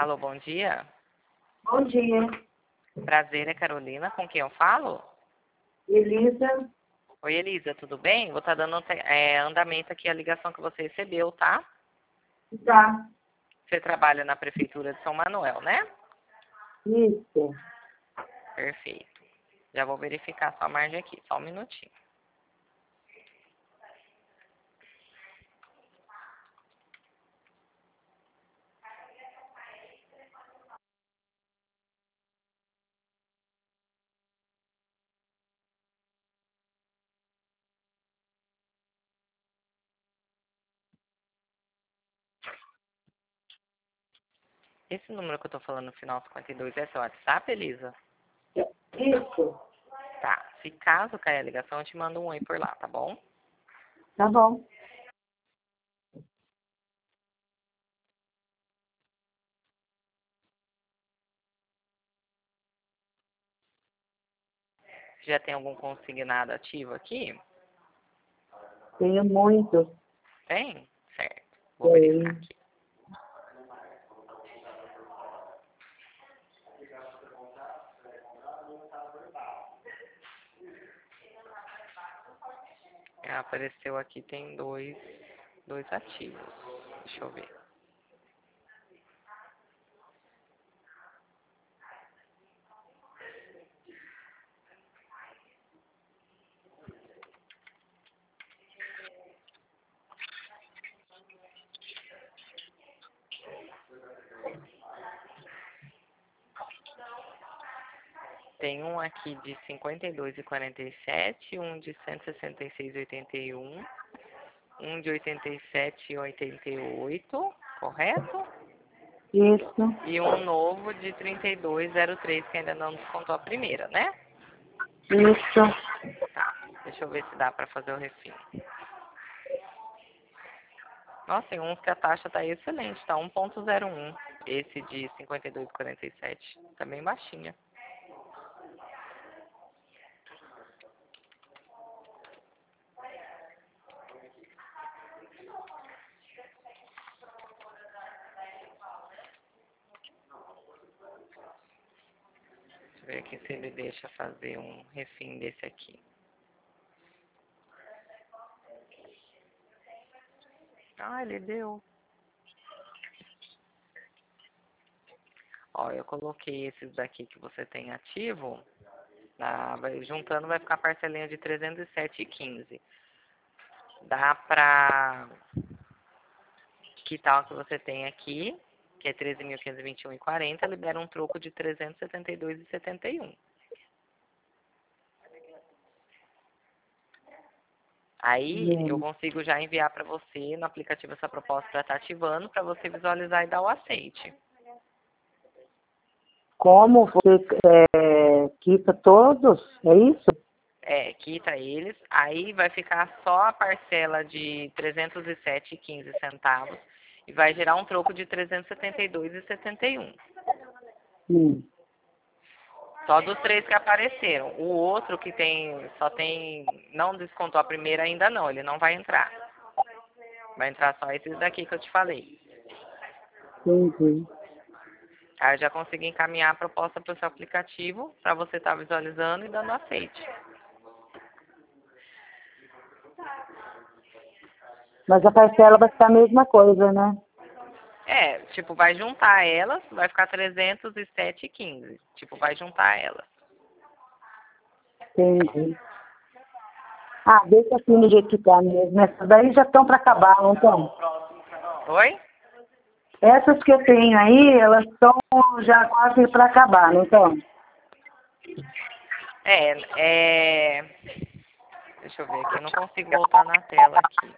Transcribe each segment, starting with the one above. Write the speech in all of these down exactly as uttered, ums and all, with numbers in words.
Alô, bom dia. Bom dia. Prazer, é Carolina. Com quem eu falo? Elisa. Oi, Elisa, tudo bem? Vou estar dando é, andamento aqui a ligação que você recebeu, tá? Tá. Você trabalha na Prefeitura de São Manuel, né? Isso. Perfeito. Já vou verificar sua margem aqui, só um minutinho. Esse número que eu tô falando no final cinquenta e dois é seu WhatsApp, Elisa? Isso. Tá. Se caso cair a ligação, eu te mando um oi por lá, tá bom? Tá bom. Já tem algum consignado ativo aqui? Tenho muito. Tem? Certo. Vou verificar Tenho. aqui. É, apareceu aqui, tem dois, dois ativos. Deixa eu ver. Tem um aqui de cinquenta e dois e quarenta e sete, um de cento e sessenta e seis e oitenta e um, um de oitenta e sete e oitenta e oito, correto? Isso. E um novo de trinta e dois e zero três, que ainda não descontou a primeira, né? Isso. Tá, deixa eu ver se dá pra fazer o refim. Nossa, tem uns que a taxa tá excelente, tá um ponto zero um. Esse de cinquenta e dois e quarenta e sete, tá bem baixinha. Deixa eu ver aqui se ele deixa fazer um refim desse aqui. Ah, ele deu. Ó, eu coloquei esses daqui que você tem ativo. Na, vai, juntando vai ficar a parcelinha de trezentos e sete e quinze. Dá pra quitar o que você tem aqui, que é treze mil quinhentos e vinte e um e quarenta, libera um troco de trezentos e setenta e dois e setenta e um. Aí eu Hum. consigo já enviar para você no aplicativo essa proposta para estar ativando, para você visualizar e dar o aceite. Como você é, quita todos? É isso? É, quita eles, aí vai ficar só a parcela de trezentos e sete e quinze centavos e vai gerar um troco de trezentos e setenta e dois e setenta e um. Hum. Só dos três que apareceram. O outro que tem, só tem, não descontou a primeira ainda não, ele não vai entrar. Vai entrar só esses daqui que eu te falei. Entendi. Aí eu já consegui encaminhar a proposta para o seu aplicativo, para você estar visualizando e dando aceite. Mas a parcela vai ficar a mesma coisa, né? É, tipo, vai juntar elas, vai ficar trezentos e sete e quinze. Tipo, vai juntar elas. Entendi. Ah, deixa assim do jeito que tá mesmo. Essas daí já estão para acabar, não estão? Oi? Essas que eu tenho aí, elas estão já quase para acabar, não estão? É, é... Deixa eu ver aqui, eu não consigo voltar na tela aqui.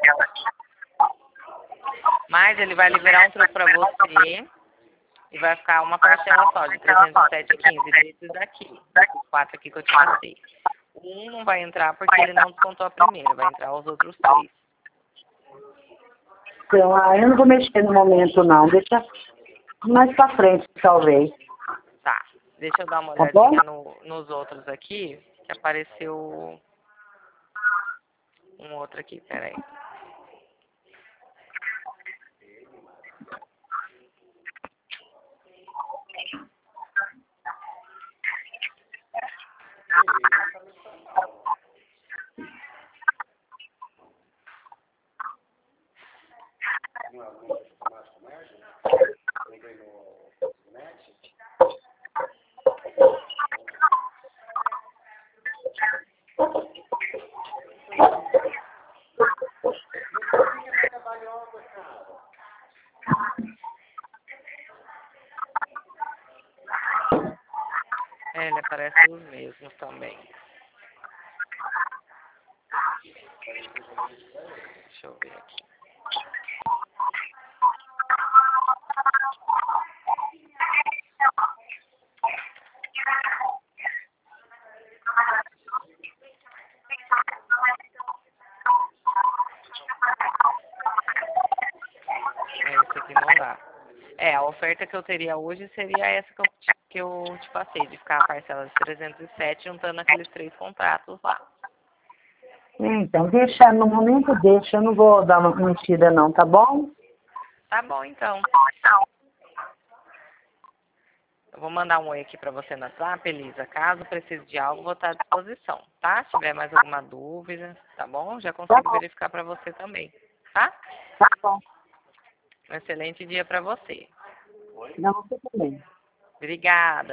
Mas ele vai liberar um troco para você e vai ficar uma parcela só de trezentos e sete e quinze desses daqui, desses quatro aqui que eu te passei. Um não vai entrar porque ele não descontou a primeira, vai entrar os outros três. Então, ah, eu não vou mexer no momento, não. Deixa mais para frente, talvez. Tá, deixa eu dar uma Tá bom? olhadinha no, nos outros aqui, que apareceu um outro aqui, peraí. É, ele aparece os mesmos também. Deixa eu ver aqui. É, esse aqui não dá. É, a oferta que eu teria hoje seria essa que eu te, que eu te passei, de ficar a parcela de trezentos e sete juntando aqueles três contratos lá. Então, deixa, no momento deixa, eu não vou dar uma mexida não, tá bom? Tá bom, então. Eu vou mandar um oi aqui pra você no WhatsApp, Elisa. Caso precise de algo, vou estar à disposição, tá? Se tiver mais alguma dúvida, tá bom? Já consigo Tá bom. verificar pra você também, tá? Tá bom. Um excelente dia pra você. Não, você também. Obrigada.